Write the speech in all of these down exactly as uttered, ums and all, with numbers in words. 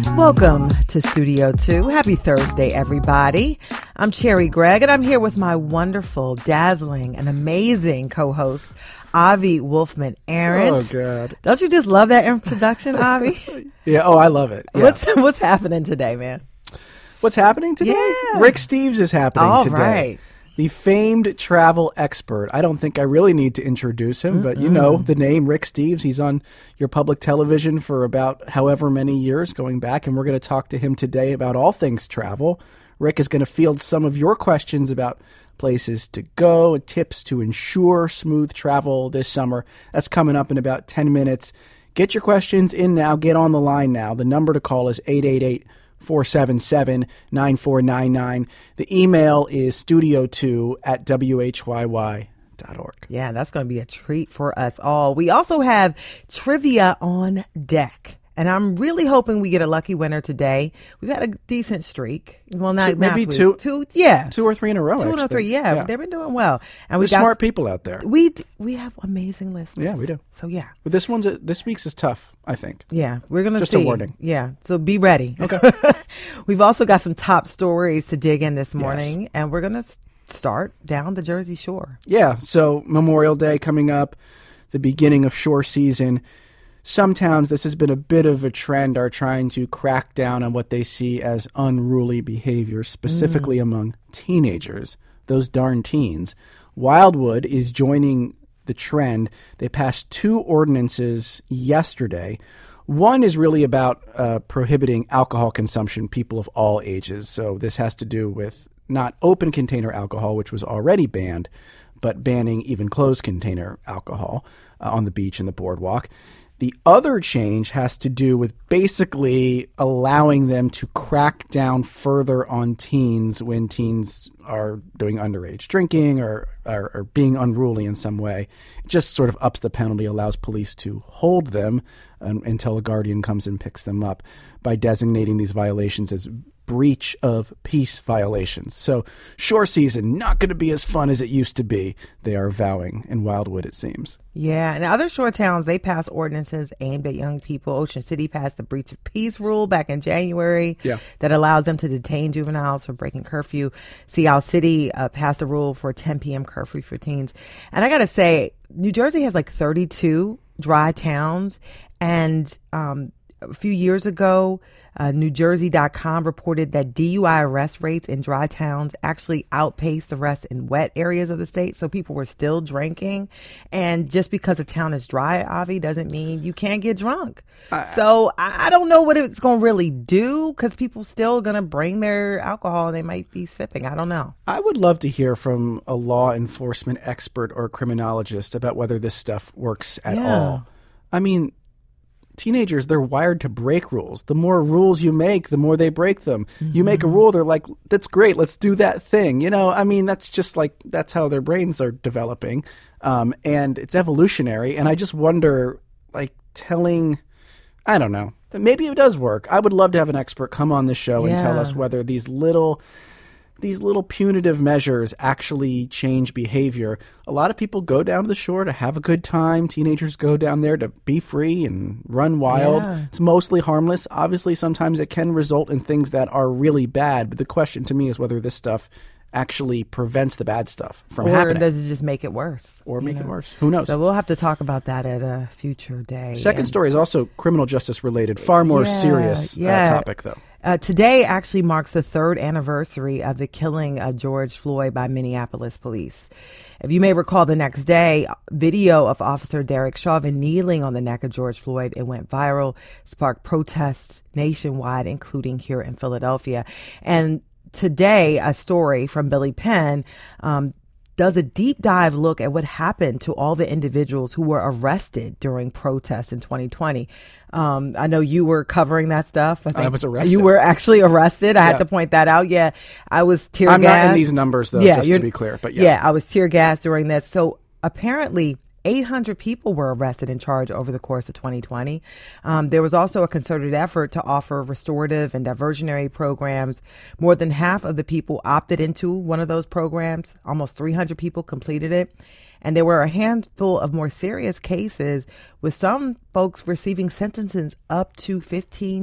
Welcome to Studio two. Happy Thursday, everybody. I'm Cherry Gregg, and I'm here with my wonderful, dazzling, and amazing co-host, Avi Wolfman Arent. Oh, God. Don't you just love that introduction, Avi? Yeah, oh, I love it. Yeah. What's what's happening today, man? What's happening today? Yeah. Rick Steves is happening All today. right. The famed travel expert. I don't think I really need to introduce him, Mm-mm. but you know the name, Rick Steves. He's on your public television for about however many years going back, and we're going to talk to him today about all things travel. Rick is going to field some of your questions about places to go, tips to ensure smooth travel this summer. That's coming up in about ten minutes. Get your questions in now. Get on the line now. The number to call is eight eight eight, four seven seven, nine four nine nine. The email is studio two at w h y y dot org. Yeah, that's going to be a treat for us all. We also have trivia on deck. And I'm really hoping we get a lucky winner today. We've had a decent streak. Well, not two, maybe not two, two, yeah, two or three in a row. Two actually. or three, yeah. yeah. They've been doing well, and we There's got smart people out there. We we have amazing listeners. Yeah, we do. So yeah, but this one's a, this week's is tough, I think. Yeah, we're gonna just see. a warning. Yeah, so be ready. Okay. We've also got some top stories to dig in this morning, yes. and we're gonna start down the Jersey Shore. Yeah. So Memorial Day coming up, the beginning of shore season. Some towns, this has been a bit of a trend, are trying to crack down on what they see as unruly behavior, specifically mm. among teenagers, those darn teens. Wildwood is joining the trend. They passed two ordinances yesterday. One is really about uh, prohibiting alcohol consumption, people of all ages. So this has to do with not open container alcohol, which was already banned, but banning even closed container alcohol uh, on the beach and the boardwalk. The other change has to do with basically allowing them to crack down further on teens when teens are doing underage drinking or, or, or being unruly in some way. It just sort of ups the penalty, allows police to hold them um, until a guardian comes and picks them up by designating these violations as breach of peace violations. So shore season, not going to be as fun as it used to be, they are vowing in Wildwood, it seems. Yeah, and other shore towns, they pass ordinances aimed at young people. Ocean City passed the breach of peace rule back in January yeah. that allows them to detain juveniles for breaking curfew. Sea Isle City uh, passed a rule for ten p.m. curfew for teens. And I got to say, New Jersey has like thirty-two dry towns, and um, a few years ago, uh, New Jersey dot com reported that D U I arrest rates in dry towns actually outpaced the rest in wet areas of the state. So people were still drinking. And just because a town is dry, Avi, doesn't mean you can't get drunk. Uh, so I, I don't know what it's going to really do, because people still going to bring their alcohol and they might be sipping. I don't know. I would love to hear from a law enforcement expert or criminologist about whether this stuff works at yeah. all. I mean, teenagers, they're wired to break rules. The more rules you make, the more they break them. Mm-hmm. You make a rule, they're like, that's great, let's do that thing. You know, I mean, that's just like, that's how their brains are developing. Um, and it's evolutionary. And I just wonder, like, telling, I don't know, maybe it does work. I would love to have an expert come on the show yeah. and tell us whether these little... these little punitive measures actually change behavior. A lot of people go down to the shore to have a good time. Teenagers go down there to be free and run wild. Yeah. It's mostly harmless. Obviously, sometimes it can result in things that are really bad. But the question to me is whether this stuff actually prevents the bad stuff from or happening. Or does it just make it worse? Or make know? it worse. Who knows? So we'll have to talk about that at a future day. Second and, story is also criminal justice related. Far more yeah, serious yeah. Uh, topic, though. Uh, today actually marks the third anniversary of the killing of George Floyd by Minneapolis police. If you may recall, the next day, video of Officer Derek Chauvin kneeling on the neck of George Floyd, it went viral, sparked protests nationwide, including here in Philadelphia. And today, a story from Billy Penn um, does a deep dive look at what happened to all the individuals who were arrested during protests in twenty twenty. Um, I know you were covering that stuff. I, think I was arrested. You were actually arrested. I yeah. had to point that out. Yeah, I was tear gassed. I'm not in these numbers, though, yeah, just to be clear. But yeah. yeah, I was tear gassed during this. So apparently, eight hundred people were arrested and charged over the course of twenty twenty. Um, there was also a concerted effort to offer restorative and diversionary programs. More than half of the people opted into one of those programs. Almost three hundred people completed it. And there were a handful of more serious cases, with some folks receiving sentences up to fifteen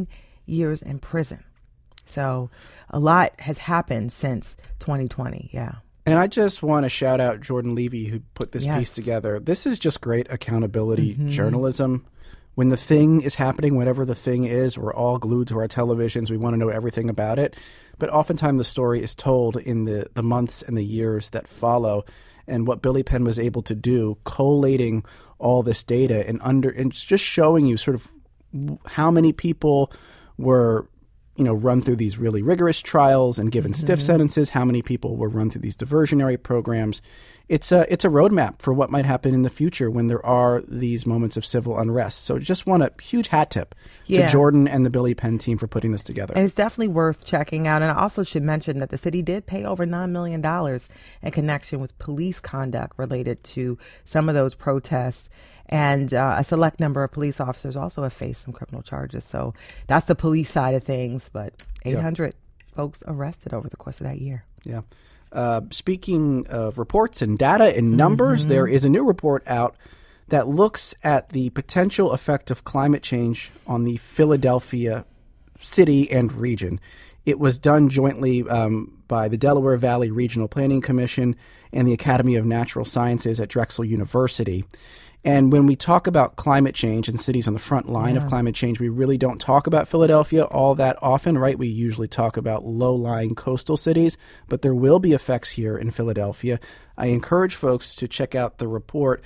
years in prison. So a lot has happened since twenty twenty. Yeah. And I just want to shout out Jordan Levy, who put this Yes. piece together. This is just great accountability Mm-hmm. journalism. When the thing is happening, whatever the thing is, we're all glued to our televisions. We want to know everything about it. But oftentimes the story is told in the, the months and the years that follow. And what Billy Penn was able to do, collating all this data and under and just showing you sort of how many people were, you know, run through these really rigorous trials and given mm-hmm. stiff sentences, how many people were run through these diversionary programs. It's a, it's a roadmap for what might happen in the future when there are these moments of civil unrest. So just want a huge hat tip yeah. to Jordan and the Billy Penn team for putting this together. And it's definitely worth checking out. And I also should mention that the city did pay over nine million dollars in connection with police conduct related to some of those protests. And uh, a select number of police officers also have faced some criminal charges. So that's the police side of things. But eight hundred yeah. folks arrested over the course of that year. Yeah. Uh, speaking of reports and data and numbers, mm-hmm. there is a new report out that looks at the potential effect of climate change on the Philadelphia city and region. It was done jointly um, by the Delaware Valley Regional Planning Commission and the Academy of Natural Sciences at Drexel University. And when we talk about climate change and cities on the front line yeah. of climate change, we really don't talk about Philadelphia all that often, right? We usually talk about low-lying coastal cities, but there will be effects here in Philadelphia. I encourage folks to check out the report.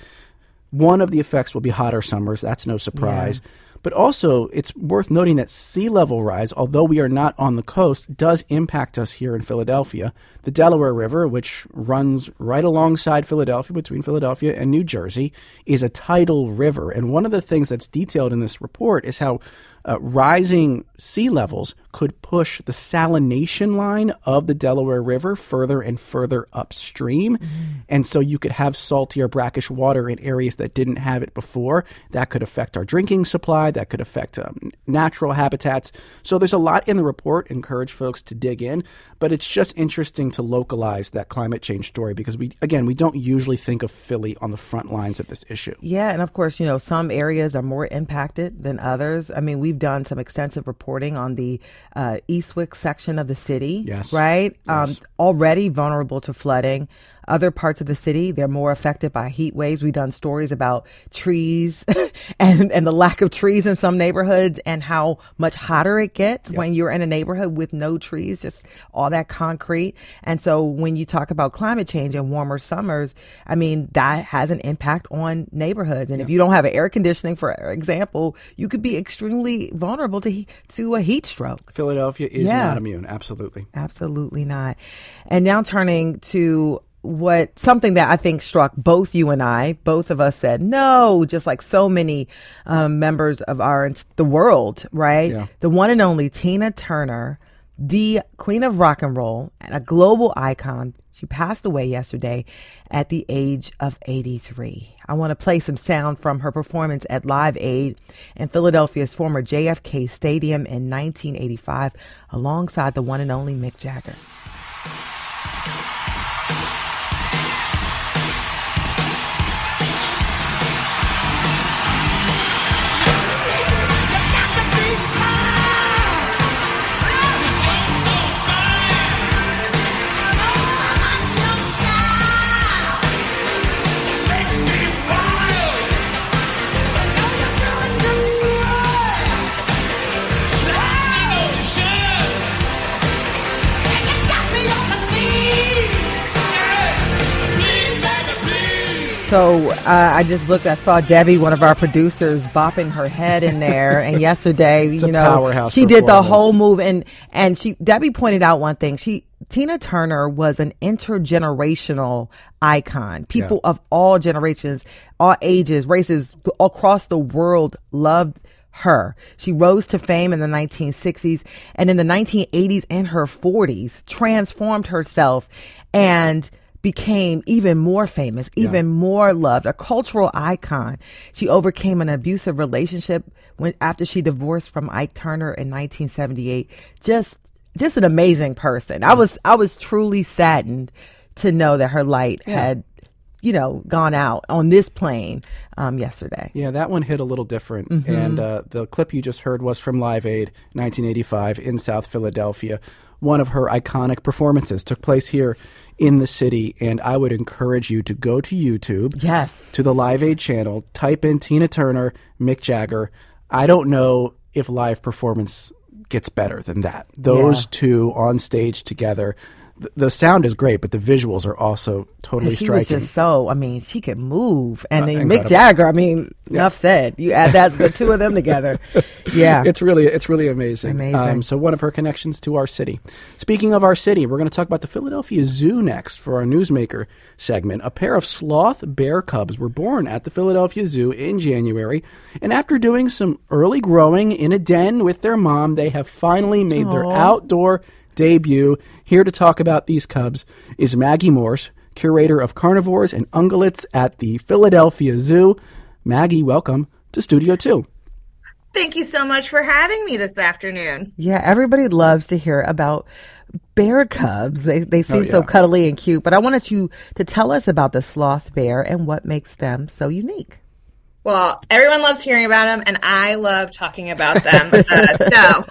One of the effects will be hotter summers. That's no surprise. Yeah. But also, it's worth noting that sea level rise, although we are not on the coast, does impact us here in Philadelphia. The Delaware River, which runs right alongside Philadelphia, between Philadelphia and New Jersey, is a tidal river. And one of the things that's detailed in this report is how uh, rising sea levels could push the salination line of the Delaware River further and further upstream. Mm-hmm. And so you could have saltier, brackish water in areas that didn't have it before. That could affect our drinking supply. That could affect um, natural habitats. So there's a lot in the report. Encourage folks to dig in. But it's just interesting to localize that climate change story because, we again, we don't usually think of Philly on the front lines of this issue. Yeah, and of course, you know, some areas are more impacted than others. I mean, we've done some extensive reporting on the uh, Eastwick section of the city, yes. right? Yes. Um, already vulnerable to flooding. Other parts of the city, they're more affected by heat waves. We've done stories about trees and, and the lack of trees in some neighborhoods and how much hotter it gets yep. when you're in a neighborhood with no trees, just all that concrete. And so when you talk about climate change and warmer summers, I mean, that has an impact on neighborhoods. And yep. if you don't have air conditioning, for example, you could be extremely vulnerable to, to a heat stroke. Philadelphia is yeah. not immune. Absolutely. Absolutely not. And now turning to what something that I think struck both you and I, both of us said no, just like so many um, members of our the world, right? Yeah. The one and only Tina Turner, the queen of rock and roll and a global icon. She passed away yesterday at the age of eighty-three. I want to play some sound from her performance at Live Aid in Philadelphia's former J F K Stadium in nineteen eighty-five, alongside the one and only Mick Jagger. So uh, I just looked, I saw Debbie, one of our producers, bopping her head in there. And yesterday, it's you a know, powerhouse she did the whole move. And, and she, Debbie pointed out one thing. She, Tina Turner was an intergenerational icon. People yeah. of all generations, all ages, races across the world loved her. She rose to fame in the nineteen sixties, and in the nineteen eighties and her forties transformed herself and became even more famous, even yeah. more loved, a cultural icon. She overcame an abusive relationship when after she divorced from Ike Turner in nineteen seventy-eight. Just just an amazing person. I was I was truly saddened to know that her light yeah. had you know, gone out on this plane um, yesterday. Yeah, that one hit a little different. Mm-hmm. And uh, the clip you just heard was from Live Aid nineteen eighty-five in South Philadelphia. One of her iconic performances took place here in the city, and I would encourage you to go to YouTube, yes, to the Live Aid channel, type in Tina Turner, Mick Jagger. I don't know if live performance gets better than that. Those yeah. two on stage together. The sound is great, but the visuals are also totally she striking. She was just so, I mean, she could move. And uh, then incredible. Mick Jagger, I mean, yeah. enough said. You add that, the two of them together. Yeah. It's really it's really amazing. Amazing. Um, so one of her connections to our city. Speaking of our city, we're going to talk about the Philadelphia Zoo next for our Newsmaker segment. A pair of sloth bear cubs were born at the Philadelphia Zoo in January. And after doing some early growing in a den with their mom, they have finally made Aww. their outdoor debut. Here to talk about these cubs is Maggie Morse, curator of carnivores and ungulates at the Philadelphia Zoo. Maggie, welcome to Studio two. Thank you so much for having me this afternoon. Yeah, everybody loves to hear about bear cubs. They they seem oh, yeah. so cuddly and cute, but I wanted you to tell us about the sloth bear and what makes them so unique. Well, everyone loves hearing about them, and I love talking about them. uh, so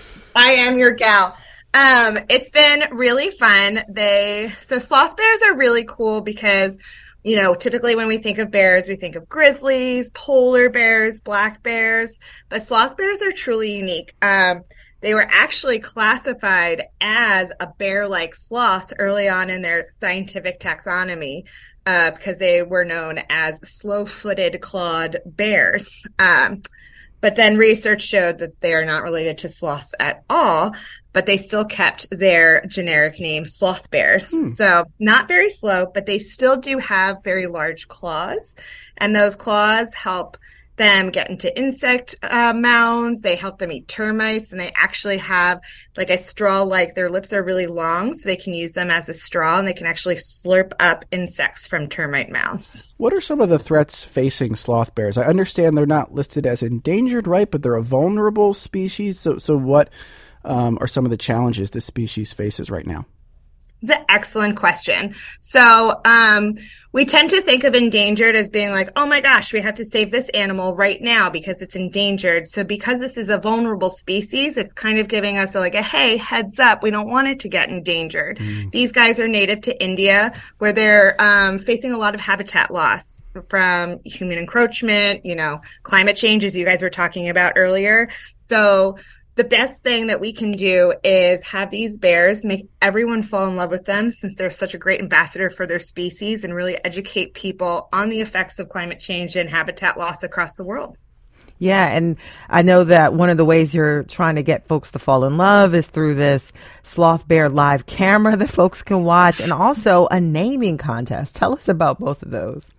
I am your gal. Um, it's been really fun. They, so sloth bears are really cool because, you know, typically when we think of bears, we think of grizzlies, polar bears, black bears, but sloth bears are truly unique. Um, they were actually classified as a bear-like sloth early on in their scientific taxonomy, uh, because they were known as slow-footed clawed bears. Um, But then research showed that they are not related to sloths at all, but they still kept their generic name sloth bears. Hmm. So not very slow, but they still do have very large claws. And those claws help them get into insect uh, mounds. They help them eat termites, and they actually have like a straw, like their lips are really long, so they can use them as a straw, and they can actually slurp up insects from termite mounds. What are some of the threats facing sloth bears? I understand they're not listed as endangered, right? But they're a vulnerable species. So, so what um, are some of the challenges this species faces right now? It's an excellent question. So um, we tend to think of endangered as being like, oh my gosh, we have to save this animal right now because it's endangered. So because this is a vulnerable species, it's kind of giving us a, like a, hey, heads up, we don't want it to get endangered. Mm. These guys are native to India, where they're um, facing a lot of habitat loss from human encroachment, you know, climate change, as you guys were talking about earlier. So the best thing that we can do is have these bears, make everyone fall in love with them since they're such a great ambassador for their species, and really educate people on the effects of climate change and habitat loss across the world. Yeah, and I know that one of the ways you're trying to get folks to fall in love is through this Sloth Bear live camera that folks can watch, and also a naming contest. Tell us about both of those.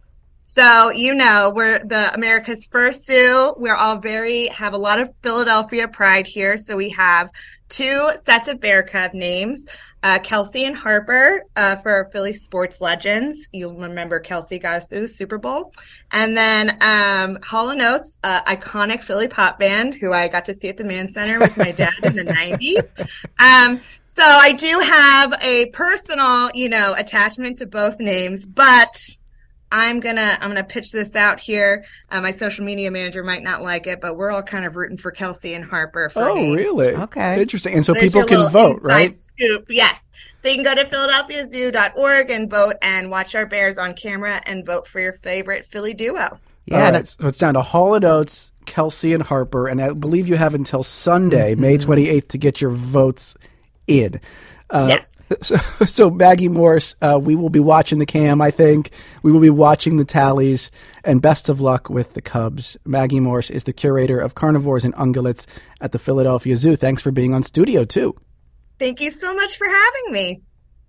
So, you know, we're the America's first zoo. We're all very, have a lot of Philadelphia pride here. So we have two sets of bear cub names, uh, Kelsey and Harper, uh, for Philly sports legends. You'll remember Kelsey got us through the Super Bowl. And then, um, Hall and Oates, uh, iconic Philly pop band, who I got to see at the Mann Center with my dad in the nineties. Um, so I do have a personal, you know, attachment to both names, but I'm gonna I'm gonna pitch this out here. Uh, my social media manager might not like it, but we're all kind of rooting for Kelsey and Harper. For oh, me. really? Okay, interesting. And so There's people can vote, right? Scoop, yes. So you can go to philadelphia zoo dot org and vote and watch our bears on camera and vote for your favorite Philly duo. Yeah, right. So it's down to Hall and Oates, Kelsey and Harper, and I believe you have until Sunday, mm-hmm. May twenty-eighth, to get your votes in. Uh, yes. So, so Maggie Morse, uh, we will be watching the cam, I think. We will be watching the tallies, and best of luck with the Cubs. Maggie Morse is the curator of carnivores and ungulates at the Philadelphia Zoo. Thanks for being on Studio two. Thank you so much for having me.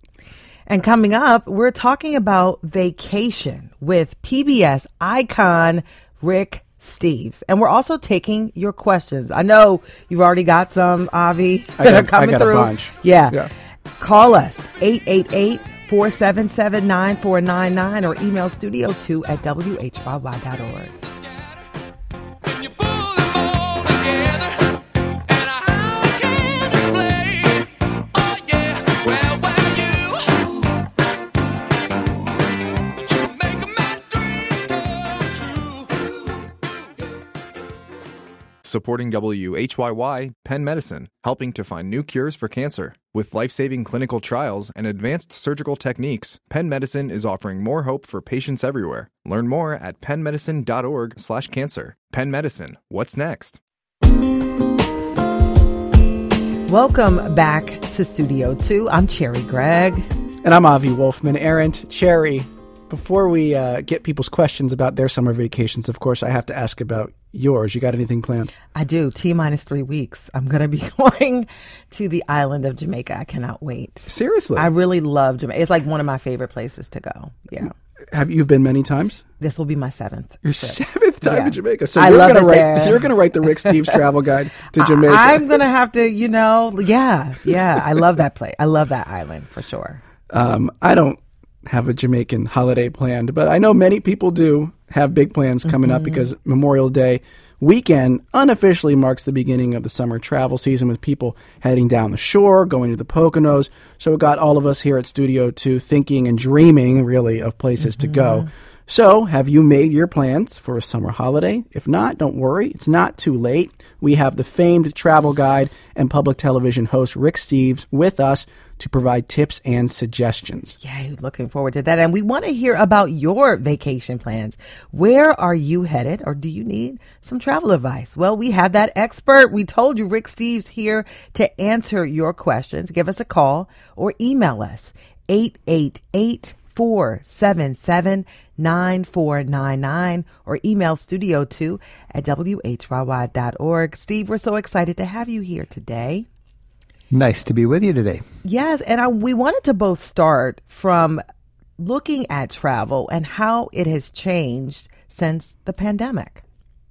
And coming up, we're talking about vacation with P B S icon Rick Steves. And we're also taking your questions. I know you've already got some, Avi, that I got, are coming I got through. A bunch. Yeah. yeah. Call us, eight eight eight, four seven seven, nine four nine nine, or email studio two at w h y y dot org. Supporting W H Y Y, Penn Medicine, helping to find new cures for cancer. With life-saving clinical trials and advanced surgical techniques, Penn Medicine is offering more hope for patients everywhere. Learn more at pennmedicine.org slash cancer. Penn Medicine, what's next? Welcome back to Studio two. I'm Cherry Gregg. And I'm Avi Wolfman. Arendt, Cherry, before we uh, get people's questions about their summer vacations, of course, I have to ask about yours. You got anything planned? I do. T minus three weeks. I'm going to be going to the island of Jamaica. I cannot wait. Seriously? I really love Jamaica. It's like one of my favorite places to go. Yeah. Have you been many times? This will be my seventh. Your trip. seventh time Yeah. in Jamaica. So I you're love gonna it write there. you're gonna write the Rick Steves travel guide to Jamaica. I, I'm going to have to, you know, yeah, yeah. I love that place. I love that island for sure. Um, I don't have a Jamaican holiday planned, but I know many people do have big plans coming Mm-hmm. up because Memorial Day weekend unofficially marks the beginning of the summer travel season with people heading down the shore, going to the Poconos. So it got all of us here at Studio two thinking and dreaming, really, of places Mm-hmm. to go. So, have you made your plans for a summer holiday? If not, don't worry. It's not too late. We have the famed travel guide and public television host Rick Steves with us to provide tips and suggestions. Yay, looking forward to that. And we want to hear about your vacation plans. Where are you headed, or do you need some travel advice? Well, we have that expert. We told you, Rick Steves, here to answer your questions. Give us a call or email us, eight eight eight, four seven seven, nine four nine nine, or email studio two at W H Y Y dot org. Steve, we're so excited to have you here today. Nice to be with you today. Yes, and I, we wanted to both start from looking at travel and how it has changed since the pandemic.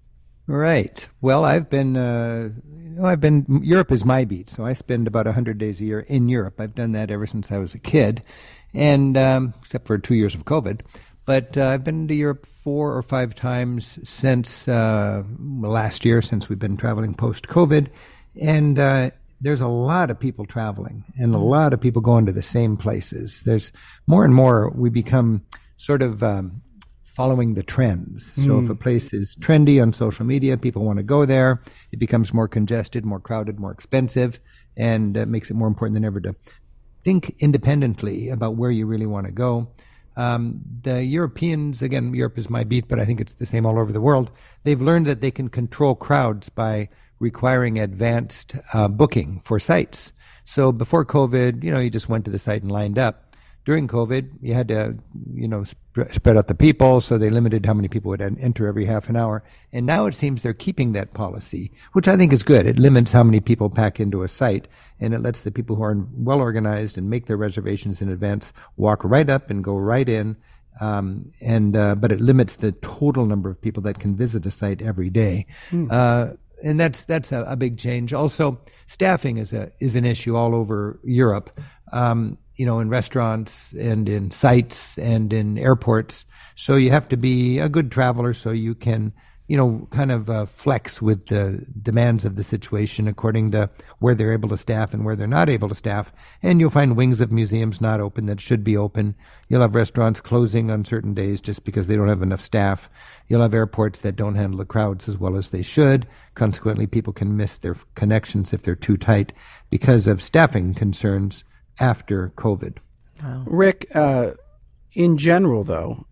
Right. Well, I've been, uh, you know, I've been, Europe is my beat, so I spend about one hundred days a year in Europe. I've done that ever since I was a kid, and um, except for two years of COVID. But uh, I've been to Europe four or five times since uh, last year, since we've been traveling post-COVID, and uh, there's a lot of people traveling and a lot of people going to the same places. There's more and more we become sort of um, following the trends. So if a place is trendy on social media, people want to go there. It becomes more congested, more crowded, more expensive, and uh, makes it more important than ever to think independently about where you really want to go. Um, the Europeans, again, Europe is my beat, but I think it's the same all over the world. They've learned that they can control crowds by requiring advanced uh, booking for sites. So before COVID, you know, you just went to the site and lined up. During COVID, you had to, you know, sp- spread out the people, so they limited how many people would en- enter every half an hour. And now it seems they're keeping that policy, which I think is good. It limits how many people pack into a site, and it lets the people who are well organized and make their reservations in advance walk right up and go right in. Um, and uh, but it limits the total number of people that can visit a site every day. Mm. Uh, And that's that's a, a big change. Also, staffing is a is an issue all over Europe. Um, you know, in restaurants and in sites and in airports. So you have to be a good traveler, so you can, you know, kind of uh, flex with the demands of the situation according to where they're able to staff and where they're not able to staff. And you'll find wings of museums not open that should be open. You'll have restaurants closing on certain days just because they don't have enough staff. You'll have airports that don't handle the crowds as well as they should. Consequently, people can miss their connections if they're too tight because of staffing concerns after COVID. Wow. Rick, uh, in general, though,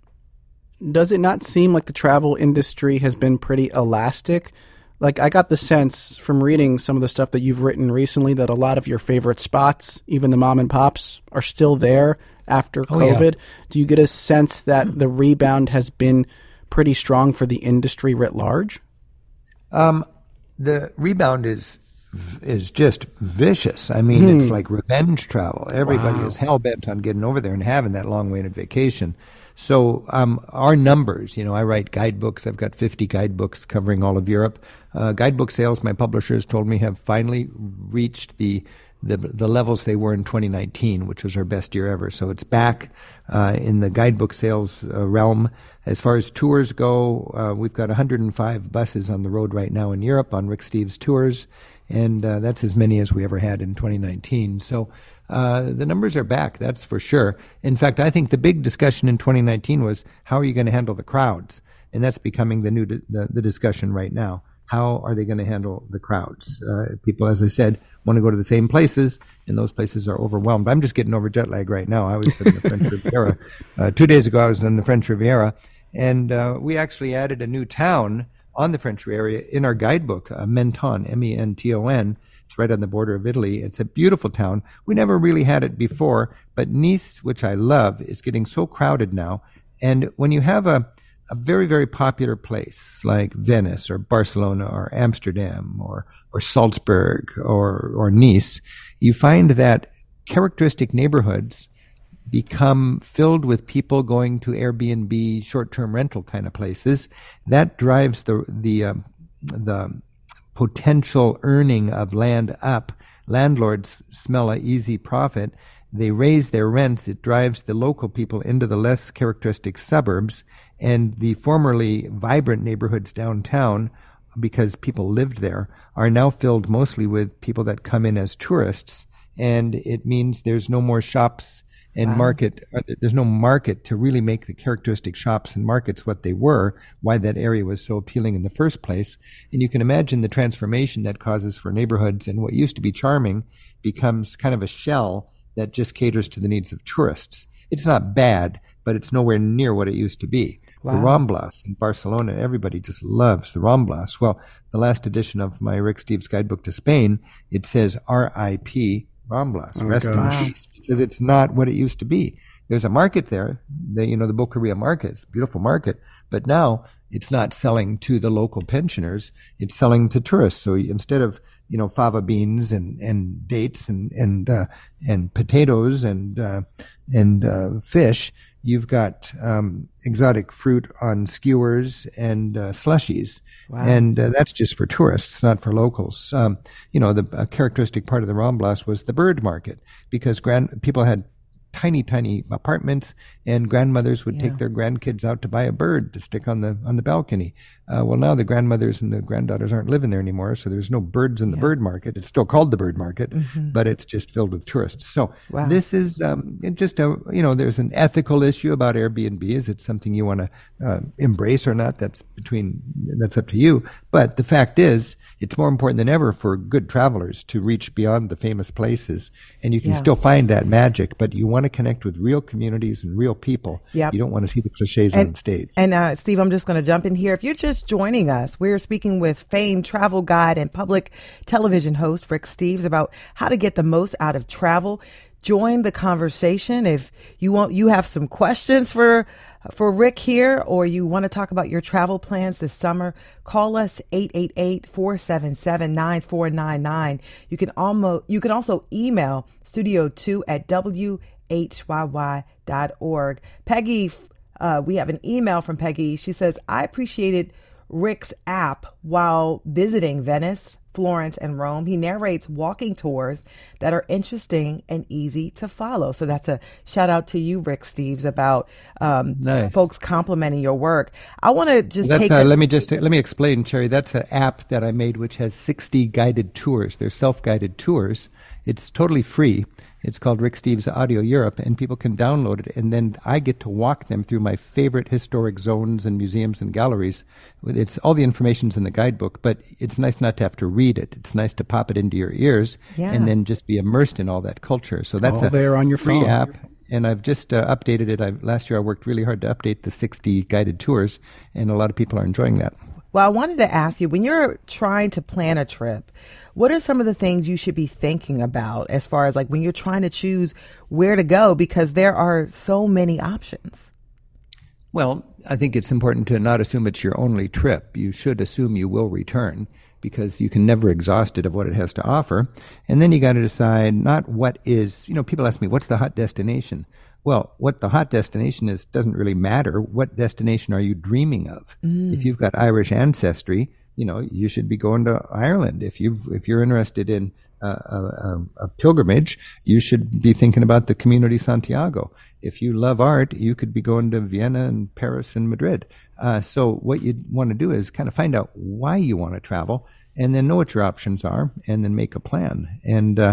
does it not seem like the travel industry has been pretty elastic? Like, I got the sense from reading some of the stuff that you've written recently that a lot of your favorite spots, even the mom and pops, are still there after Oh, yeah. COVID. Do you get a sense that the rebound has been pretty strong for the industry writ large? Um, the rebound is is just vicious. I mean, it's like revenge travel. Everybody Wow. is hell-bent on getting over there and having that long-awaited vacation. So um, our numbers, you know, I write guidebooks. I've got fifty guidebooks covering all of Europe. Uh, guidebook sales, my publishers told me, have finally reached the the the levels they were in twenty nineteen, which was our best year ever. So it's back uh, in the guidebook sales uh, realm. As far as tours go, uh, we've got one hundred five buses on the road right now in Europe on Rick Steves tours, and uh, that's as many as we ever had in twenty nineteen. So uh, the numbers are back, that's for sure. In fact, I think the big discussion in twenty nineteen was how are you going to handle the crowds, and that's becoming the new di- the, the discussion right now. how are they going to handle the crowds? Uh, people, as I said, want to go to the same places, and those places are overwhelmed. I'm just getting over jet lag right now. I was in the French Riviera. Uh, two days ago, I was in the French Riviera, and uh, we actually added a new town on the French Riviera in our guidebook, uh, Menton, M E N T O N. It's right on the border of Italy. It's a beautiful town. We never really had it before, but Nice, which I love, is getting so crowded now. And when you have a a very, very popular place like Venice or Barcelona or Amsterdam or, or Salzburg or, or Nice, you find that characteristic neighborhoods become filled with people going to Airbnb, short-term rental kind of places. That drives the, the, um, the potential earning of land up. Landlords smell an easy profit. They raise their rents. It drives the local people into the less characteristic suburbs, and the formerly vibrant neighborhoods downtown, because people lived there, are now filled mostly with people that come in as tourists. And it means there's no more shops and wow. market. There's no market to really make the characteristic shops and markets what they were, why that area was so appealing in the first place. And you can imagine the transformation that causes for neighborhoods, and what used to be charming becomes kind of a shell that just caters to the needs of tourists. It's not bad, but it's nowhere near what it used to be. Wow. The Ramblas in Barcelona, everybody just loves the Ramblas. Well, the last edition of my Rick Steves Guidebook to Spain, it says R I P Ramblas, oh, rest in peace, because it's not what it used to be. There's a market there, the, you know, the Boqueria market. It's a beautiful market, but now it's not selling to the local pensioners. It's selling to tourists. So instead of, you know, fava beans and, and dates and, and, uh, and potatoes and, uh, and, uh, fish, you've got, um, exotic fruit on skewers and, uh, slushies. Wow. And, uh, that's just for tourists, not for locals. Um, you know, the a characteristic part of the Ramblas was the bird market, because grand, people had tiny, tiny apartments, and grandmothers would yeah. take their grandkids out to buy a bird to stick on the on the balcony. Uh, well, now the grandmothers and the granddaughters aren't living there anymore, so there's no birds in the yeah. bird market. It's still called the bird market, mm-hmm. but it's just filled with tourists. So wow. this is um, it just a you know there's an ethical issue about Airbnb. Is it something you want to uh, embrace or not? That's between that's up to you. But the fact is, it's more important than ever for good travelers to reach beyond the famous places, and you can yeah. still find that magic, but you want to connect with real communities and real people. Yep. You don't want to see the cliches and, on stage. And uh, Steve, I'm just going to jump in here. If you're just joining us, we're speaking with famed travel guide and public television host Rick Steves about how to get the most out of travel. Join the conversation. If you want, you have some questions for for Rick here, or you want to talk about your travel plans this summer, call us eight eight eight, four seven seven, nine four nine nine. You can almost you can also email studio two at w h y y dot org. Peggy, uh, we have an email from Peggy. She says, I appreciated Rick's app while visiting Venice, Florence, and Rome. He narrates walking tours that are interesting and easy to follow. So that's a shout out to you, Rick Steves, about um, nice. folks complimenting your work. I want to just that's take. A, a, let me just let me explain, Cherry. That's an app that I made, which has sixty guided tours. They're self-guided tours. It's totally free. It's called Rick Steves Audio Europe, and people can download it, and then I get to walk them through my favorite historic zones and museums and galleries. It's all the information's in the guidebook, but it's nice not to have to read it. It's nice to pop it into your ears yeah. and then just be immersed in all that culture. So that's all a there on your free phone. app. And I've just uh, updated it. I, last year I worked really hard to update the sixty guided tours, and a lot of people are enjoying that. Well, I wanted to ask you, when you're trying to plan a trip, what are some of the things you should be thinking about as far as like when you're trying to choose where to go, because there are so many options? Well, I think it's important to not assume it's your only trip. You should assume you will return, because you can never exhaust it of what it has to offer. And then you got to decide not what is, you know, people ask me, what's the hot destination? Well, what the hot destination is doesn't really matter. What destination are you dreaming of? Mm. If you've got Irish ancestry, you know, you should be going to Ireland. If you've, if you're interested in uh, a, a pilgrimage, you should be thinking about the Community Santiago. If you love art, you could be going to Vienna and Paris and Madrid. Uh, so what you want to do is kind of find out why you want to travel, and then know what your options are, and then make a plan. And uh,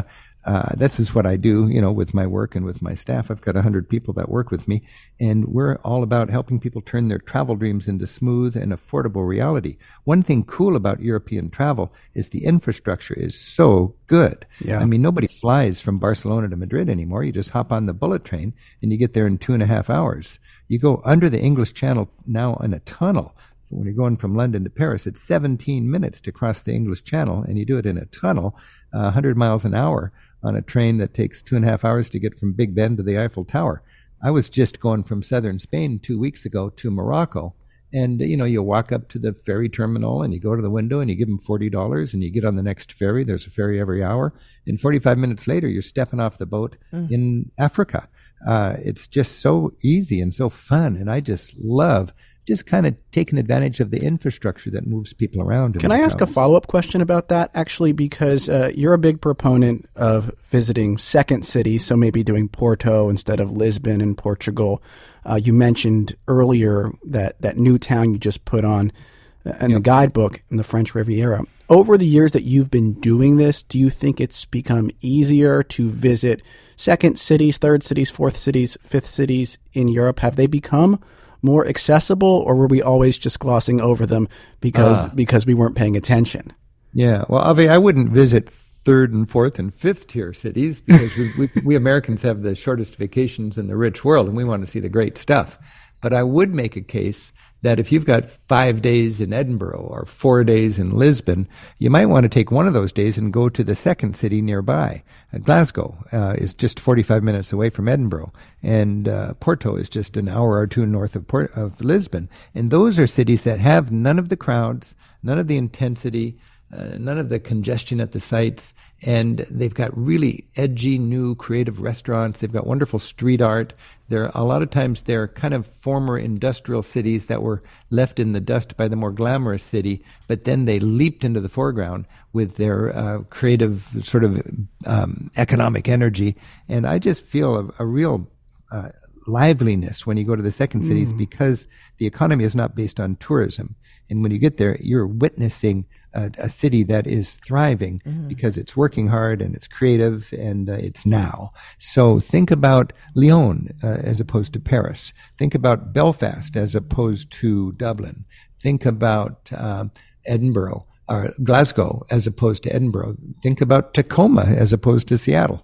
Uh, this is what I do, you know, with my work and with my staff. I've got one hundred people that work with me, and we're all about helping people turn their travel dreams into smooth and affordable reality. One thing cool about European travel is the infrastructure is so good. Yeah. I mean, nobody flies from Barcelona to Madrid anymore. You just hop on the bullet train and you get there in two and a half hours. You go under the English Channel now in a tunnel. When you're going from London to Paris, it's seventeen minutes to cross the English Channel, and you do it in a tunnel, uh, one hundred miles an hour on a train that takes two and a half hours to get from Big Ben to the Eiffel Tower. I was just going from southern Spain two weeks ago to Morocco, and, you know, you walk up to the ferry terminal and you go to the window and you give them forty dollars and you get on the next ferry. There's a ferry every hour. And forty-five minutes later, you're stepping off the boat mm. in Africa. Uh, it's just so easy and so fun, and I just love just kind of taking advantage of the infrastructure that moves people around. Can I ask a follow-up question about that, actually, because uh, you're a big proponent of visiting second cities, so maybe doing Porto instead of Lisbon in Portugal. Uh, you mentioned earlier that, that new town you just put on in yep. the guidebook in the French Riviera. Over the years that you've been doing this, do you think it's become easier to visit second cities, third cities, fourth cities, fifth cities in Europe? Have they become more accessible, or were we always just glossing over them because uh, because we weren't paying attention? Yeah, well, Avi, I wouldn't visit third and fourth and fifth tier cities because we, we, we Americans have the shortest vacations in the rich world, and we want to see the great stuff. But I would make a case that if you've got five days in Edinburgh or four days in Lisbon, you might want to take one of those days and go to the second city nearby. Uh, Glasgow uh, is just forty-five minutes away from Edinburgh, and uh, Porto is just an hour or two north of, Port- of Lisbon. And those are cities that have none of the crowds, none of the intensity, uh, none of the congestion at the sites, and they've got really edgy, new, creative restaurants. They've got wonderful street art. They're, a lot of times they're kind of former industrial cities that were left in the dust by the more glamorous city, but then they leaped into the foreground with their uh, creative sort of um, economic energy. And I just feel a, a real uh, liveliness when you go to the second mm. cities because the economy is not based on tourism. And when you get there, you're witnessing a, a city that is thriving mm. because it's working hard and it's creative and uh, it's now. So think about Lyon uh, as opposed to Paris. Think about Belfast as opposed to Dublin. Think about um, Edinburgh or Glasgow as opposed to Edinburgh. Think about Tacoma as opposed to Seattle.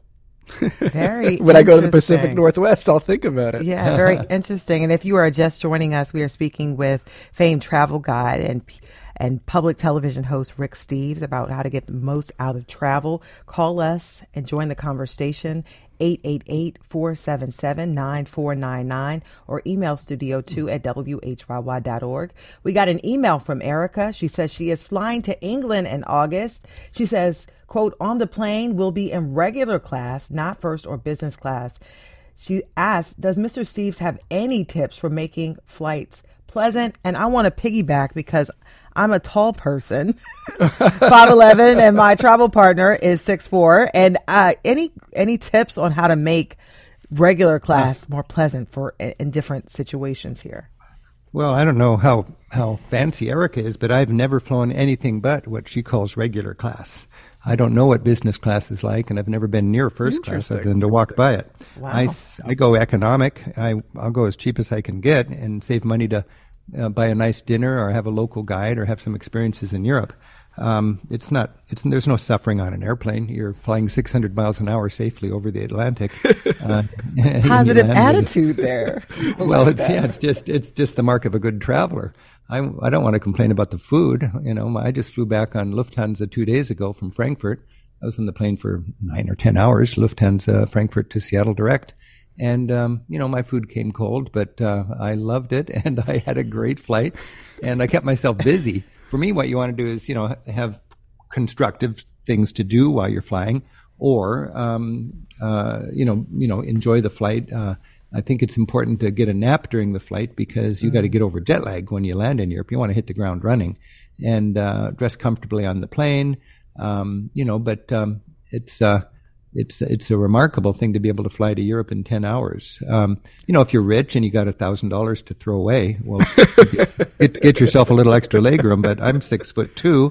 Very when I go to the Pacific Northwest, I'll think about it. Yeah, very interesting. And if you are just joining us, we are speaking with famed travel guide and and public television host Rick Steves about how to get the most out of travel. Call us and join the conversation, eight eight eight, four seven seven, nine four nine nine, or email studio two at w h y y dot org. We got an email from Erica. She says she is flying to England in August. She says, quote, on the plane, we'll be in regular class, not first or business class. She asked, does Mister Steves have any tips for making flights pleasant? And I want to piggyback because I'm a tall person, five eleven, and my travel partner is six four. And uh, any any tips on how to make regular class more pleasant for in different situations here? Well, I don't know how, how fancy Erica is, but I've never flown anything but what she calls regular class. I don't know what business class is like, and I've never been near first class other than to walk by it. Wow. I, I go economic. I, I'll go as cheap as I can get and save money to uh, buy a nice dinner or have a local guide or have some experiences in Europe. Um, it's not, it's, there's no suffering on an airplane. You're flying six hundred miles an hour safely over the Atlantic. Uh, Positive attitude there. Well, it's, yeah, it's just, it's just the mark of a good traveler. I, I don't want to complain about the food. You know, I just flew back on Lufthansa two days ago from Frankfurt. I was on the plane for nine or ten hours, Lufthansa, Frankfurt to Seattle direct. And, um, you know, my food came cold, but uh, I loved it, and I had a great flight, and I kept myself busy. For me, what you want to do is, you know, have constructive things to do while you're flying, or, um, uh, you know, you know, enjoy the flight. Uh, I think it's important to get a nap during the flight because you mm. got to get over jet lag when you land in Europe. You want to hit the ground running and uh, dress comfortably on the plane, um, you know, but um, it's uh, it's it's a remarkable thing to be able to fly to Europe in ten hours. Um, you know, if you're rich and you got a thousand dollars to throw away, well, get, get yourself a little extra legroom. But I'm six foot two,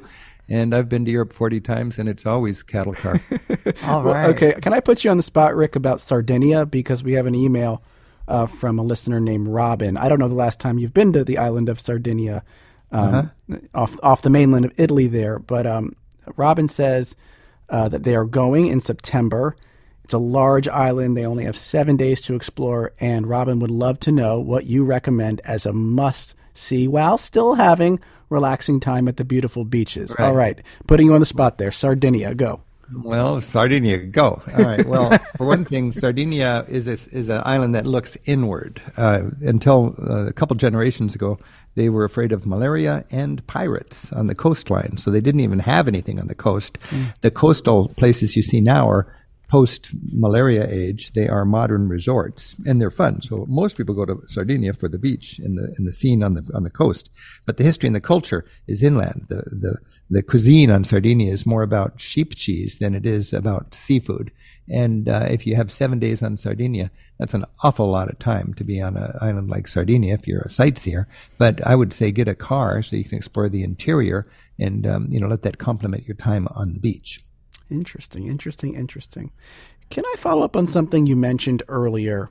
And I've been to Europe forty times, and it's always cattle car. All Well, right. okay, can I put you on the spot, Rick, about Sardinia? Because we have an email uh, from a listener named Robin. I don't know the last time you've been to the island of Sardinia, um, uh-huh. off off the mainland of Italy there. But um, Robin says uh, that they are going in September. It's a large island. They only have seven days to explore, and Robin would love to know what you recommend as a must-see while still having relaxing time at the beautiful beaches. Right. All right, putting you on the spot there. Sardinia, go. Well, Sardinia, go. All right. Well, for one thing, Sardinia is a, is an island that looks inward. Uh, until uh, a couple generations ago, they were afraid of malaria and pirates on the coastline, so they didn't even have anything on the coast. Mm. The coastal places you see now are post-malaria age. They are modern resorts, and they're fun. So most people go to Sardinia for the beach and the and the scene on the on the coast. But the history and the culture is inland. The the the cuisine on Sardinia is more about sheep cheese than it is about seafood. And uh, if you have seven days on Sardinia, that's an awful lot of time to be on an island like Sardinia if you're a sightseer. But I would say get a car so you can explore the interior and um, you know let that complement your time on the beach. Interesting, interesting, interesting. Can I follow up on something you mentioned earlier?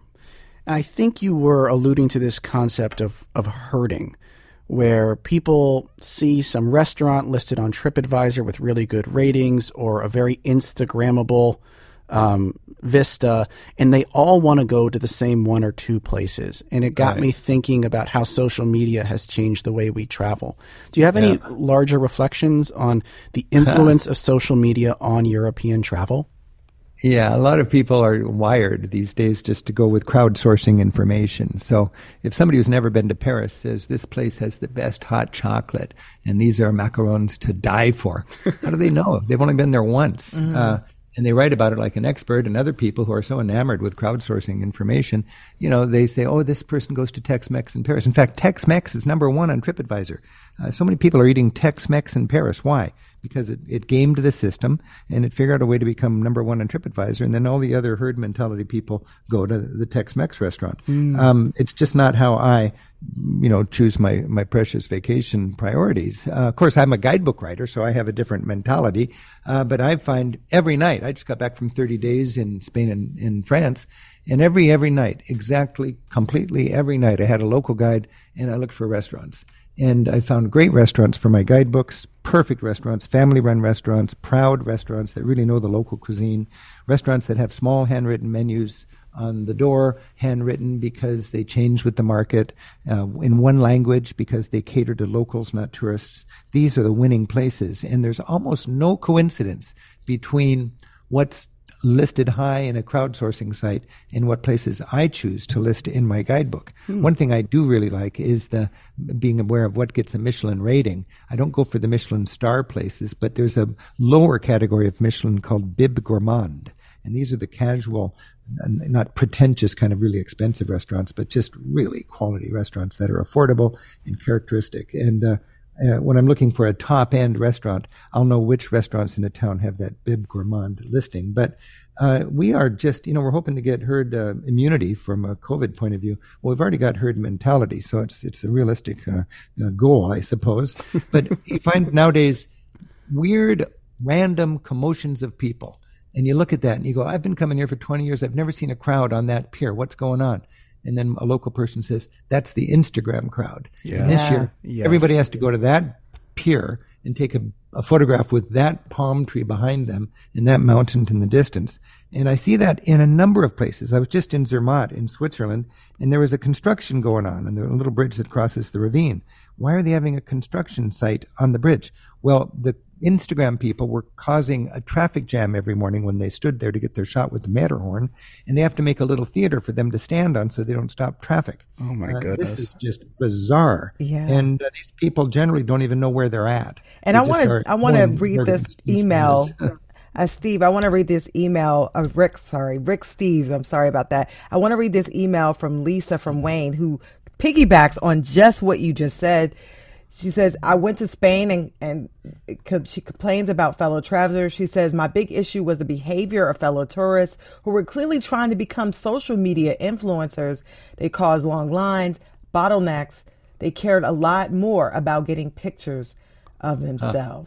I think you were alluding to this concept of, of herding, where people see some restaurant listed on TripAdvisor with really good ratings or a very Instagrammable um, vista, and they all want to go to the same one or two places. And it got right. me thinking about how social media has changed the way we travel. Do you have any yeah. larger reflections on the influence of social media on European travel? Yeah, a lot of people are wired these days just to go with crowdsourcing information. So if somebody who's never been to Paris says this place has the best hot chocolate and these are macarons to die for, how do they know? They've only been there once. Mm-hmm. Uh, and they write about it like an expert, and other people who are so enamored with crowdsourcing information, you know, they say, oh, this person goes to Tex-Mex in Paris. In fact, Tex-Mex is number one on TripAdvisor. Uh, so many people are eating Tex-Mex in Paris. Why? Because it, it gamed the system and it figured out a way to become number one on TripAdvisor, and then all the other herd mentality people go to the Tex-Mex restaurant. Mm. Um, it's just not how I, you know, choose my, my precious vacation priorities. Uh, of course, I'm a guidebook writer, so I have a different mentality. Uh, but I find every night, I just got back from thirty days in Spain and in France, and every, every night, exactly, completely every night, I had a local guide and I looked for restaurants. And I found great restaurants for my guidebooks, perfect restaurants, family-run restaurants, proud restaurants that really know the local cuisine, restaurants that have small handwritten menus on the door, handwritten because they change with the market, uh, in one language because they cater to locals, not tourists. These are the winning places. And there's almost no coincidence between what's listed high in a crowdsourcing site and what places I choose to list in my guidebook. Hmm. One thing I do really like is the being aware of what gets a Michelin rating. I don't go for the Michelin star places, but there's a lower category of Michelin called Bib Gourmand. And these are the casual, not pretentious kind of really expensive restaurants, but just really quality restaurants that are affordable and characteristic. And uh, Uh, when I'm looking for a top-end restaurant, I'll know which restaurants in a town have that Bib Gourmand listing. But uh, we are just, you know, we're hoping to get herd uh, immunity from a COVID point of view. Well, we've already got herd mentality, so it's it's a realistic uh, uh, goal, I suppose. But you find nowadays weird, random commotions of people. And you look at that and you go, I've been coming here for twenty years. I've never seen a crowd on that pier. What's going on? And then a local person says, that's the Instagram crowd. Yes. And this year, yes. everybody has to go to that pier and take a, a photograph with that palm tree behind them and that mountain in the distance. And I see that in a number of places. I was just in Zermatt in Switzerland, and there was a construction going on on the little bridge that crosses the ravine. Why are they having a construction site on the bridge? Well, the Instagram people were causing a traffic jam every morning when they stood there to get their shot with the Matterhorn, and they have to make a little theater for them to stand on so they don't stop traffic. Oh, my uh, goodness. This is just bizarre. Yeah. And uh, these people generally don't even know where they're at. And They I just want to are I want to going read where this the email. is. Uh, Steve, I want to read this email of Rick, sorry, Rick Steves. I'm sorry about that. I want to read this email from Lisa from Wayne, who piggybacks on just what you just said. She says, I went to Spain and, and she complains about fellow travelers. She says, my big issue was the behavior of fellow tourists who were clearly trying to become social media influencers. They caused long lines, bottlenecks. They cared a lot more about getting pictures of themselves.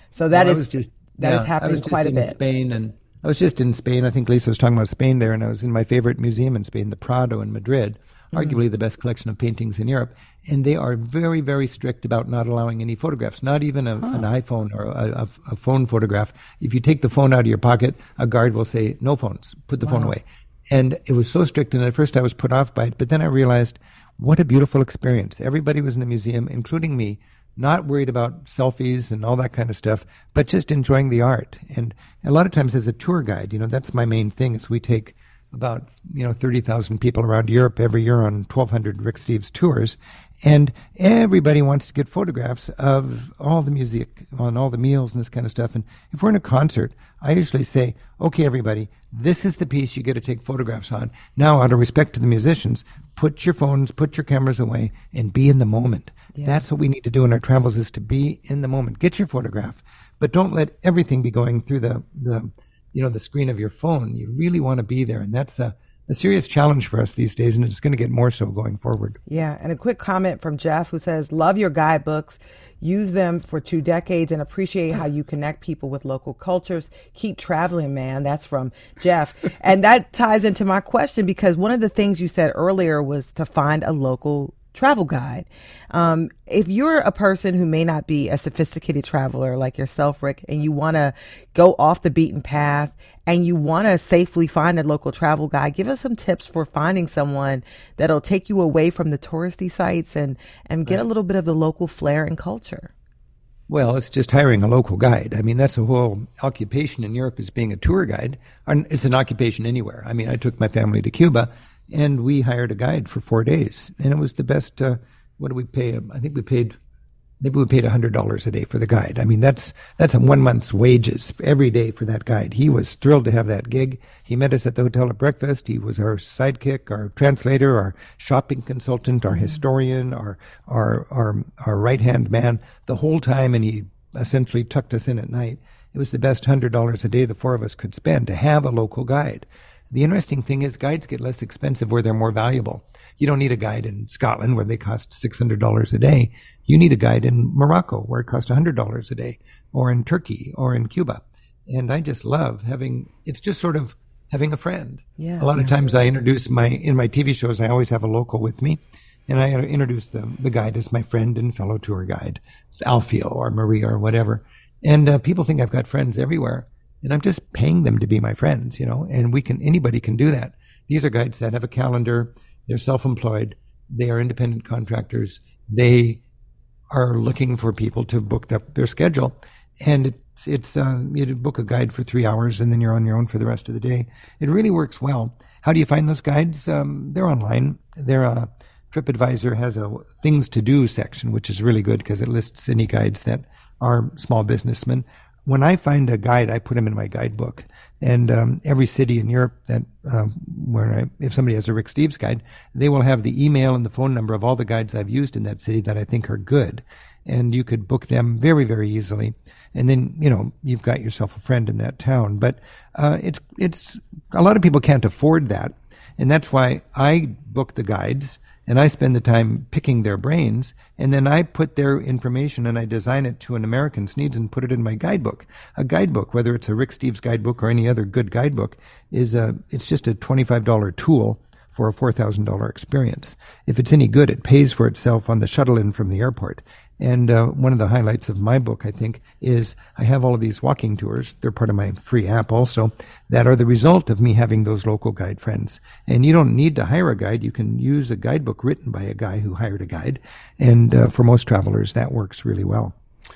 So that well, is I was just, that yeah, is happening I was just quite a in bit. Spain, and I was just in Spain. I think Lisa was talking about Spain there, and I was in my favorite museum in Spain, the Prado in Madrid, mm-hmm. arguably the best collection of paintings in Europe. And they are very, very strict about not allowing any photographs, not even a, huh. an iPhone or a, a, a phone photograph. If you take the phone out of your pocket, a guard will say, no phones, put the wow. phone away. And it was so strict, and at first I was put off by it, but then I realized what a beautiful experience. Everybody was in the museum, including me, not worried about selfies and all that kind of stuff, but just enjoying the art. And a lot of times as a tour guide, you know, that's my main thing, is we take about, you know, thirty thousand people around Europe every year on twelve hundred Rick Steves tours. And everybody wants to get photographs of all the music, on all the meals and this kind of stuff. And if we're in a concert, I usually say, okay, everybody, this is the piece you get to take photographs on. Now, out of respect to the musicians, put your phones, put your cameras away, and be in the moment. Yeah. That's what we need to do in our travels, is to be in the moment. Get your photograph, but don't let everything be going through the, the you know, the screen of your phone. You really want to be there, and that's a A serious challenge for us these days, and it's going to get more so going forward. Yeah, and a quick comment from Jeff, who says, love your guidebooks. Use them for two decades and appreciate how you connect people with local cultures. Keep traveling, man. That's from Jeff. And that ties into my question, because one of the things you said earlier was to find a local travel guide. Um, if you're a person who may not be a sophisticated traveler like yourself, Rick, and you want to go off the beaten path and you want to safely find a local travel guide, give us some tips for finding someone that'll take you away from the touristy sites and, and get right. a little bit of the local flair and culture. Well, it's just hiring a local guide. I mean, that's a whole occupation in Europe, is being a tour guide. It's an occupation anywhere. I mean, I took my family to Cuba, and we hired a guide for four days, and it was the best. Uh, what did we pay? I think we paid, maybe we paid a hundred dollars a day for the guide. I mean, that's that's a one month's wages every day for that guide. He was thrilled to have that gig. He met us at the hotel at breakfast. He was our sidekick, our translator, our shopping consultant, our historian, our our our, our right hand man the whole time, and he essentially tucked us in at night. It was the best hundred dollars a day the four of us could spend to have a local guide. The interesting thing is guides get less expensive where they're more valuable. You don't need a guide in Scotland where they cost six hundred dollars a day. You need a guide in Morocco where it costs one hundred dollars a day, or in Turkey, or in Cuba. And I just love having, it's just sort of having a friend. Yeah. A lot of times I introduce my, in my T V shows, I always have a local with me. And I introduce the, the guide as my friend and fellow tour guide, Alfio or Maria or whatever. And uh, people think I've got friends everywhere. And I'm just paying them to be my friends, you know, and we can, anybody can do that. These are guides that have a calendar. They're self-employed. They are independent contractors. They are looking for people to book the, their schedule. And it's, it's, uh, you book a guide for three hours and then you're on your own for the rest of the day. It really works well. How do you find those guides? Um, they're online. They're, uh, TripAdvisor has a things to do section, which is really good because it lists any guides that are small businessmen. When I find a guide, I put them in my guidebook. And um, every city in Europe that uh, where I, if somebody has a Rick Steves guide, they will have the email and the phone number of all the guides I've used in that city that I think are good. And you could book them very, very easily. And then, you know, you've got yourself a friend in that town. But uh, it's it's a lot of people can't afford that. And that's why I book the guides. And I spend the time picking their brains, and then I put their information and I design it to an American's needs and put it in my guidebook. A guidebook, whether it's a Rick Steves guidebook or any other good guidebook, is a, it's just a twenty-five dollars tool for a four thousand dollars experience. If it's any good, it pays for itself on the shuttle in from the airport. And uh, one of the highlights of my book, I think, is I have all of these walking tours. They're part of my free app also, that are the result of me having those local guide friends. And you don't need to hire a guide. You can use a guidebook written by a guy who hired a guide. And uh, for most travelers, that works really well.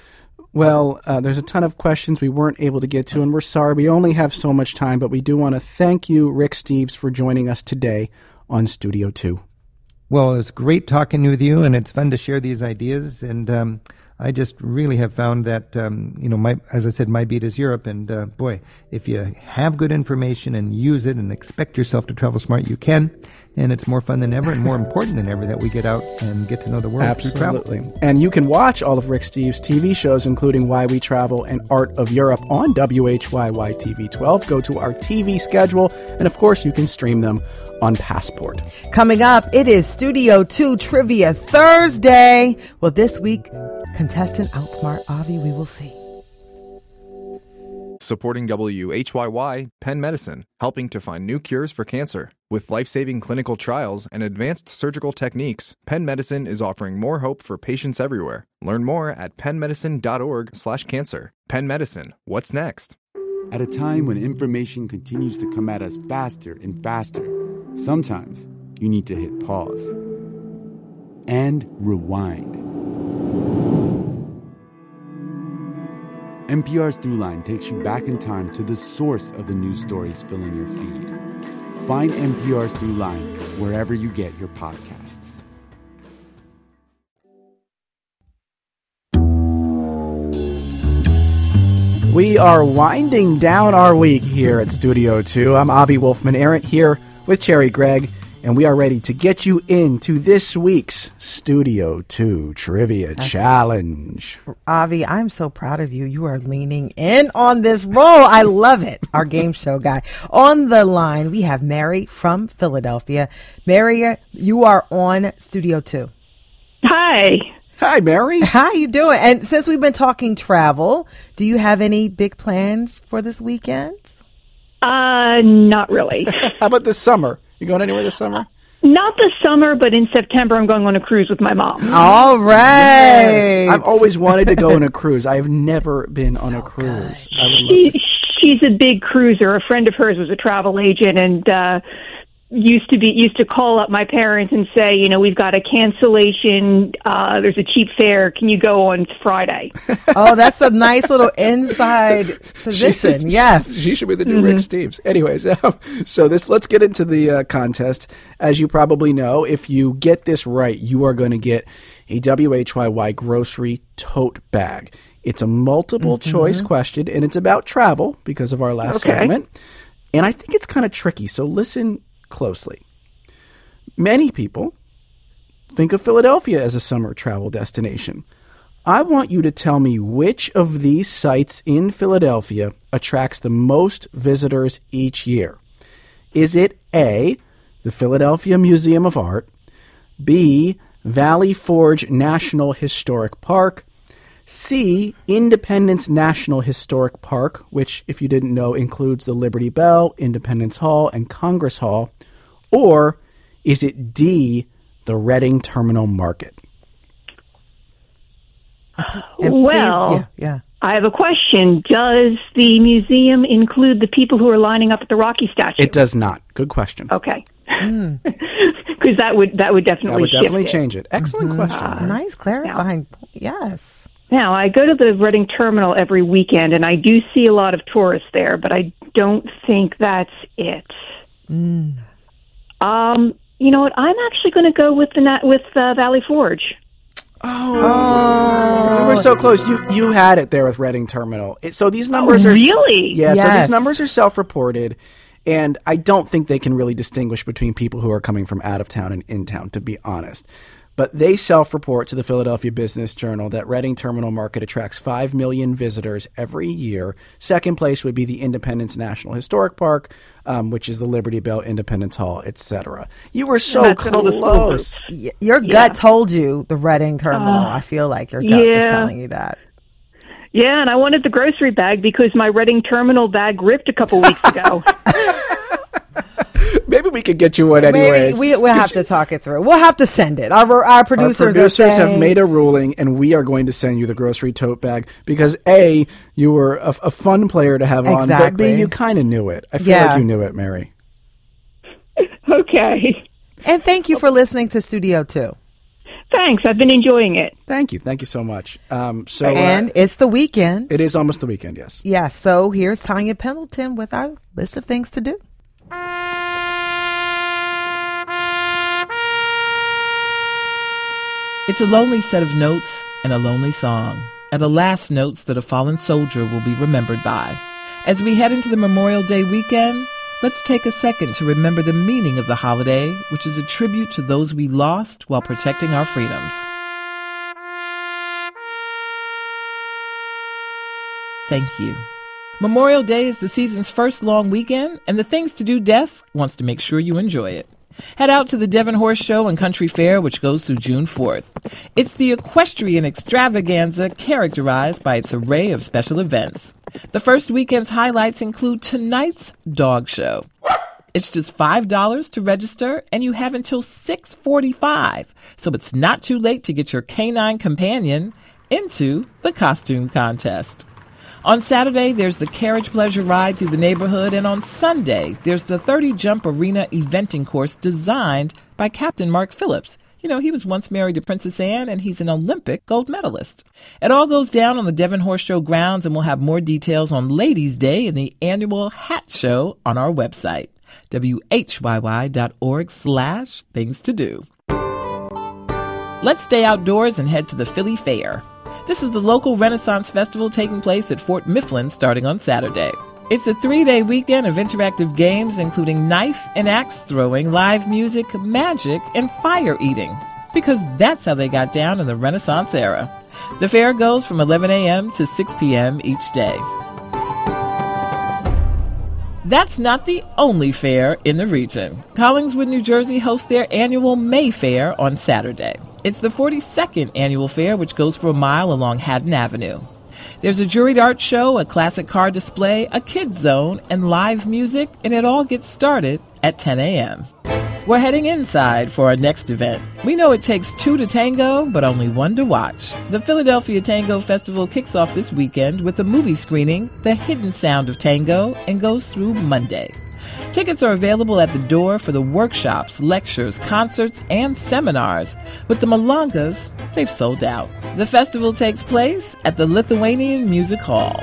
Well, uh, there's a ton of questions we weren't able to get to, and we're sorry. We only have so much time, but we do want to thank you, Rick Steves, for joining us today on Studio two. Well, it's great talking with you, and it's fun to share these ideas. And um, I just really have found that, um, you know, my, as I said, my beat is Europe. And uh, boy, if you have good information and use it and expect yourself to travel smart, you can. And it's more fun than ever and more important than ever that we get out and get to know the world. Absolutely. Through travel. And you can watch all of Rick Steves' T V shows, including Why We Travel and Art of Europe, on W H Y Y T V twelve. Go to our T V schedule, and of course, you can stream them on Passport. Coming up, it is Studio two Trivia Thursday. Well, this week, contestant outsmart Avi, we will see. Supporting W H Y Y, Penn Medicine, helping to find new cures for cancer. With life-saving clinical trials and advanced surgical techniques, Penn Medicine is offering more hope for patients everywhere. Learn more at pennmedicine.org slash cancer. Penn Medicine, what's next? At a time when information continues to come at us faster and faster, sometimes you need to hit pause and rewind. N P R's Throughline takes you back in time to the source of the news stories filling your feed. Find N P R's Throughline wherever you get your podcasts. We are winding down our week here at Studio two. I'm Avi Wolfman-Arent here with Cherry Gregg, and we are ready to get you into this week's Studio two Trivia That's Challenge. Avi, I'm so proud of you. You are leaning in on this role. I love it. Our game show guy. On the line, we have Mary from Philadelphia. Mary, you are on Studio two. Hi. Hi, Mary. How you doing? And since we've been talking travel, do you have any big plans for this weekend? Uh, not really. How about this summer? You going anywhere this summer? Not this summer, but in September I'm going on a cruise with my mom. All right. Yes. I've always wanted to go on a cruise. I have never been on a cruise. I would love She, to. she's a big cruiser. A friend of hers was a travel agent and uh used to be used to call up my parents and say, you know, we've got a cancellation, uh there's a cheap fare, can you go on Friday? Oh, that's a nice little inside position. She, yes, she should be the new mm-hmm. Rick Steves. Anyways, um, so this let's get into the uh, contest. As you probably know, if you get this right, you are going to get a W H Y Y grocery tote bag. It's a multiple mm-hmm. choice question, and it's about travel because of our last okay. segment. And I think it's kind of tricky, so listen closely. Many people think of Philadelphia as a summer travel destination. I want you to tell me which of these sites in Philadelphia attracts the most visitors each year. Is it A, the Philadelphia Museum of Art, B, Valley Forge National Historic Park, C, Independence National Historic Park, which, if you didn't know, includes the Liberty Bell, Independence Hall, and Congress Hall, or is it D, the Reading Terminal Market? And well, please, yeah, yeah. I have a question. Does the museum include the people who are lining up at the Rocky statue? It does not. Good question. Okay. Because mm. that would that would definitely that would definitely shift change it. it. Excellent mm-hmm. question. Uh, nice clarifying. Now, yes. Now, I go to the Reading Terminal every weekend, and I do see a lot of tourists there, but I don't think that's it. Mm. Um, you know what? I'm actually going to go with the with uh, Valley Forge. Oh, oh, we're so close. You you had it there with Reading Terminal. It, so these numbers oh, are really yeah. Yes. So these numbers are self-reported, and I don't think they can really distinguish between people who are coming from out of town and in town, to be honest. But they self-report to the Philadelphia Business Journal that Reading Terminal Market attracts five million visitors every year. Second place would be the Independence National Historic Park, um, which is the Liberty Bell, Independence Hall, et cetera. You were so That's close. Y- your gut yeah. told you the Reading Terminal. Uh, I feel like your gut yeah. was telling you that. Yeah, and I wanted the grocery bag because my Reading Terminal bag ripped a couple weeks ago. Maybe we could get you one anyways. Maybe we, we'll have to talk it through. We'll have to send it. Our, our producers, our producers are saying, have made a ruling, and we are going to send you the grocery tote bag because, A, you were a, a fun player to have exactly. on, but B, you kind of knew it. I feel yeah. like you knew it, Mary. Okay. And thank you for listening to Studio two. Thanks. I've been enjoying it. Thank you. Thank you so much. Um, so, And uh, it's the weekend. It is almost the weekend, yes. Yeah, so here's Tanya Pendleton with our list of things to do. It's a lonely set of notes and a lonely song, and the last notes that a fallen soldier will be remembered by. As we head into the Memorial Day weekend, let's take a second to remember the meaning of the holiday, which is a tribute to those we lost while protecting our freedoms. Thank you. Memorial Day is the season's first long weekend, and the Things to Do desk wants to make sure you enjoy it. Head out to the Devon Horse Show and Country Fair, which goes through June fourth. It's the equestrian extravaganza characterized by its array of special events. The first weekend's highlights include tonight's dog show. It's just five dollars to register, and you have until six forty-five, so it's not too late to get your canine companion into the costume contest. On Saturday, there's the carriage pleasure ride through the neighborhood, and on Sunday, there's the thirty-jump arena eventing course designed by Captain Mark Phillips. You know, he was once married to Princess Anne, and he's an Olympic gold medalist. It all goes down on the Devon Horse Show grounds, and we'll have more details on Ladies' Day and the annual hat show on our website, W H Y Y dot org slash things to do. Let's stay outdoors and head to the Philly Fair. This is the local Renaissance Festival taking place at Fort Mifflin starting on Saturday. It's a three-day weekend of interactive games including knife and axe throwing, live music, magic, and fire eating, because that's how they got down in the Renaissance era. The fair goes from eleven a.m. to six p.m. each day. That's not the only fair in the region. Collingswood, New Jersey hosts their annual May Fair on Saturday. It's the forty-second annual fair, which goes for a mile along Haddon Avenue. There's a juried art show, a classic car display, a kids zone, and live music, and it all gets started at ten a.m. We're heading inside for our next event. We know it takes two to tango, but only one to watch. The Philadelphia Tango Festival kicks off this weekend with a movie screening, The Hidden Sound of Tango, and goes through Monday. Tickets are available at the door for the workshops, lectures, concerts, and seminars. But the milongas, they've sold out. The festival takes place at the Lithuanian Music Hall.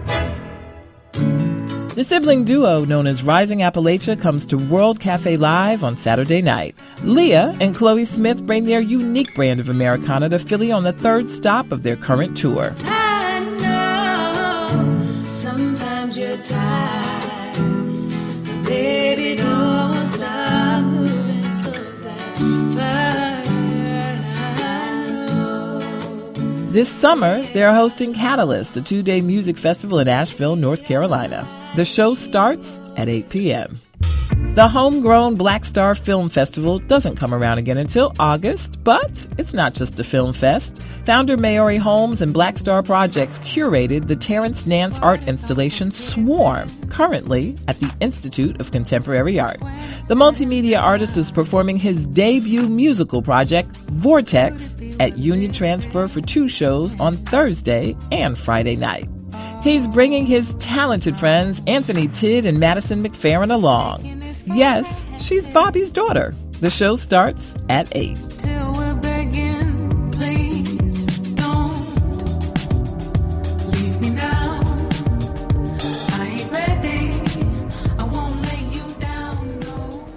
The sibling duo known as Rising Appalachia comes to World Cafe Live on Saturday night. Leah and Chloe Smith bring their unique brand of Americana to Philly on the third stop of their current tour. I know sometimes you're tired, but baby, don't stop moving towards that fire. I know. This summer, they're hosting Catalyst, a two-day music festival in Asheville, North Carolina. The show starts at eight p.m. The Homegrown Black Star Film Festival doesn't come around again until August, but it's not just a film fest. Founder Maori Holmes and Black Star Projects curated the Terrence Nance art installation Swarm, currently at the Institute of Contemporary Art. The multimedia artist is performing his debut musical project, Vortex, at Union Transfer for two shows on Thursday and Friday night. He's bringing his talented friends Anthony Tidd and Madison McFerrin along. Yes, she's Bobby's daughter. The show starts at eight. Till we're begging, please don't leave me now. I ain't ready. I won't lay you down, no.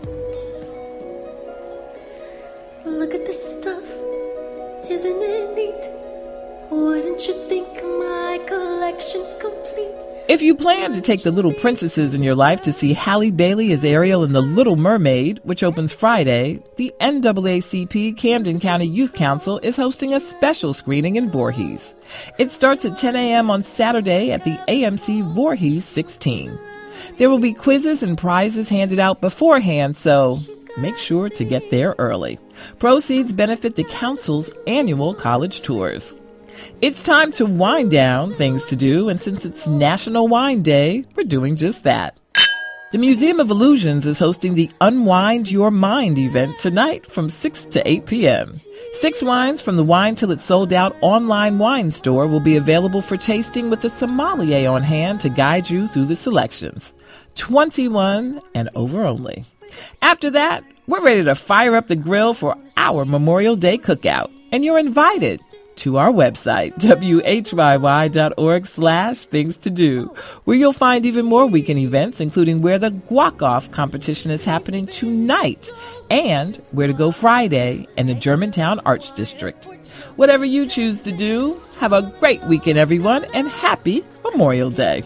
Look at this stuff. Isn't it neat? Wouldn't you think my collection's complete? If you plan to take the little princesses in your life to see Halle Bailey as Ariel in The Little Mermaid, which opens Friday, the N double A C P Camden County Youth Council is hosting a special screening in Voorhees. It starts at ten a.m. on Saturday at the A M C Voorhees sixteen. There will be quizzes and prizes handed out beforehand, so make sure to get there early. Proceeds benefit the council's annual college tours. It's time to wind down, things to do, and since it's National Wine Day, we're doing just that. The Museum of Illusions is hosting the Unwind Your Mind event tonight from six to eight p.m. Six wines from the Wine Till It's Sold Out online wine store will be available for tasting with a sommelier on hand to guide you through the selections. twenty-one and over only. After that, we're ready to fire up the grill for our Memorial Day cookout, and you're invited to our website, W H Y Y dot org slash things to do, where you'll find even more weekend events, including where the Guac-Off competition is happening tonight and where to go Friday in the Germantown Arts District. Whatever you choose to do, have a great weekend, everyone, and happy Memorial Day.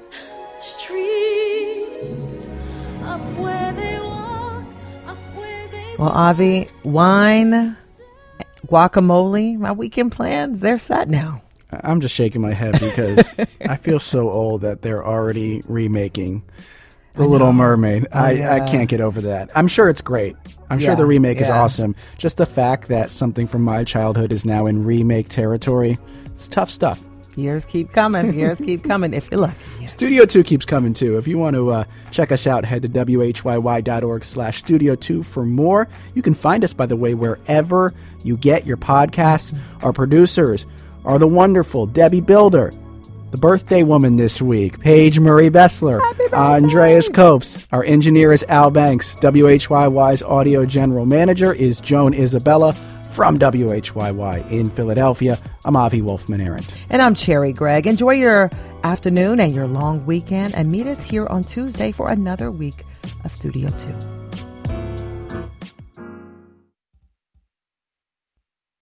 Street, up where they walk, up where they Well, Avi, wine, guacamole, my weekend plans, they're set now. I'm just shaking my head because I feel so old that they're already remaking The Little Mermaid. I, yeah. I can't get over that. I'm sure it's great. I'm Yeah, sure the remake is yeah. awesome. Just the fact that something from my childhood is now in remake territory, it's tough stuff. Years keep coming. Years keep coming if you're lucky. Yes. Studio two keeps coming, too. If you want to uh, check us out, head to W H Y Y dot org slash Studio two for more. You can find us, by the way, wherever you get your podcasts. Our producers are the wonderful Debbie Builder, the birthday woman this week, Paige Murray Bessler, Andreas Copes. Our engineer is Al Banks. W H Y Y's audio general manager is Joan Isabella. From W H Y Y in Philadelphia, I'm Avi Wolfman-Arent. And I'm Cherry Gregg. Enjoy your afternoon and your long weekend, and meet us here on Tuesday for another week of Studio two.